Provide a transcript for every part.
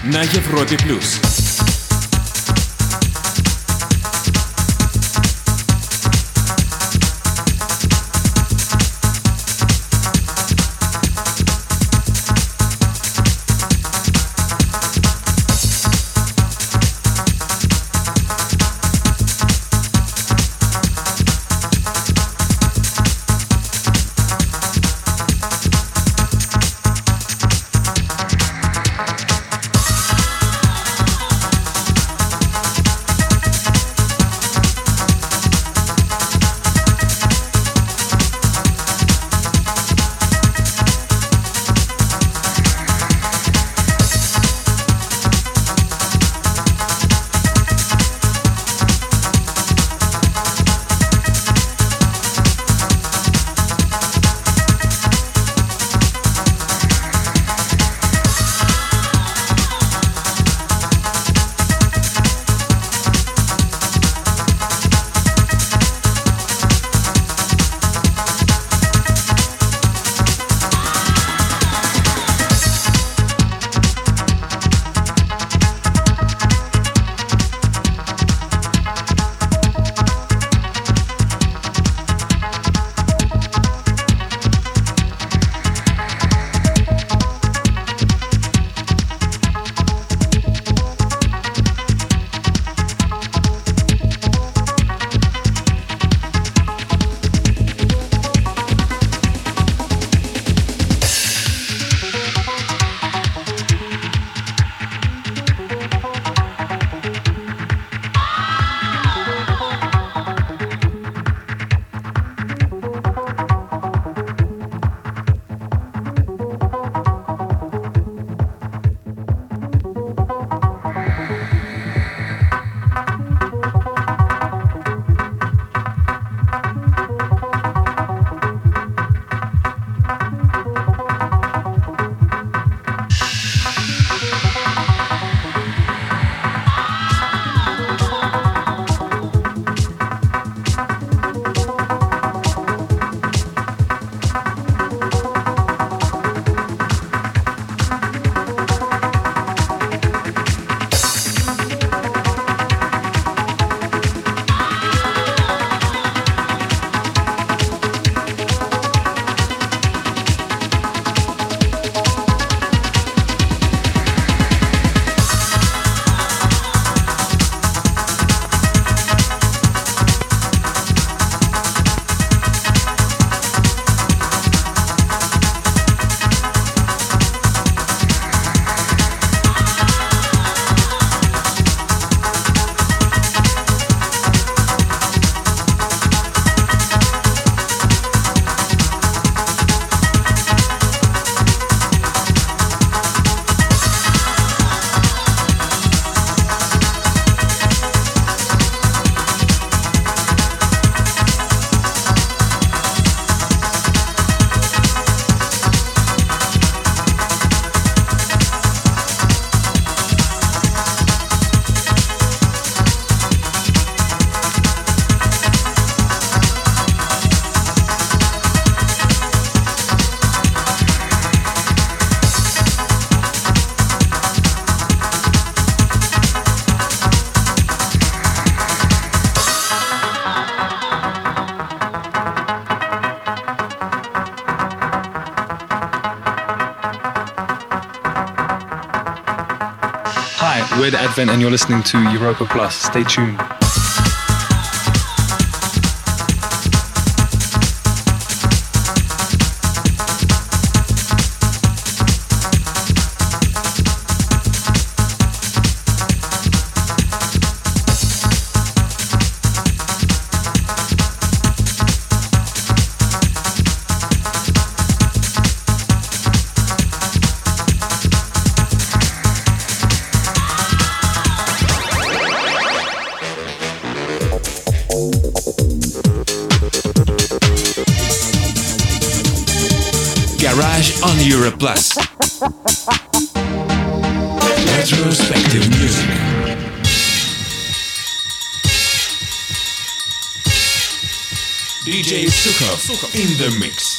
на Европе плюс. We're the Advent and you're listening to Europa Plus. Stay tuned. Garage on Europe Plus. Retrospective music. DJ Sukhov in the mix.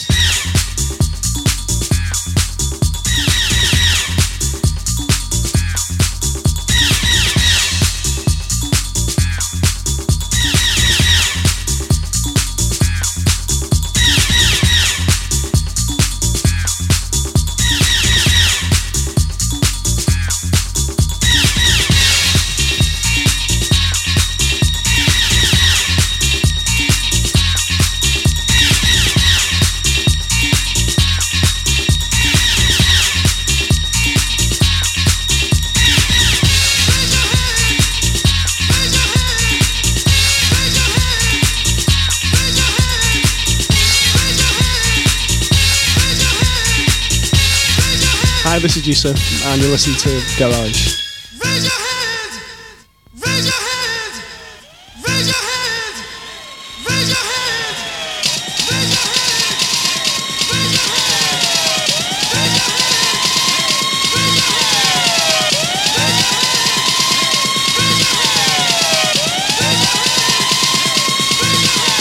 Hi, this is Yusuf, and you're listening to Garage. Raise your hands! Raise your hands! Raise your hands! Raise your hands! Raise your hands! Raise your hands! Raise your hands! Raise your hands! Raise your hands! Raise your hands! Raise your hands! Raise your hands!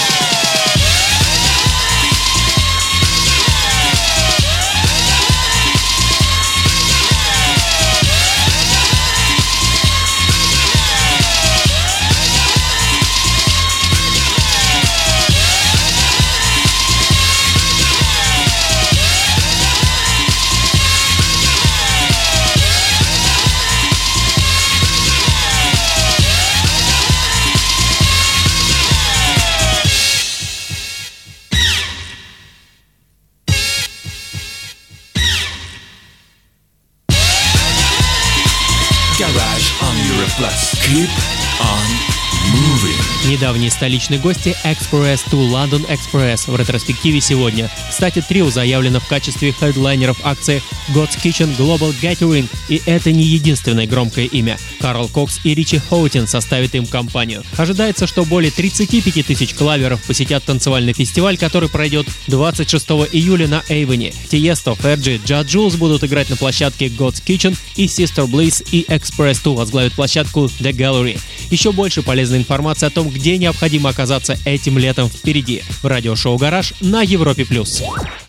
Garage on Europe Plus. Keep on moving. Недавние столичные гости Express to London Express в ретроспективе сегодня. Кстати, трио заявлено в качестве хедлайнеров акции God's Kitchen Global Gathering, и это не единственное громкое имя. Карл Кокс и Ричи Хоутин составят им компанию. Ожидается, что более 35 тысяч клаверов посетят танцевальный фестиваль, который пройдет 26 июля на Эйвене. Тиесто, Ферджи, Джа Джулс будут играть на площадке God's Kitchen, и Sister Bliss и Express 2 возглавят площадку The Gallery. Еще больше полезной информации о том, где необходимо оказаться этим летом, впереди. В радиошоу «Гараж» на Европе+.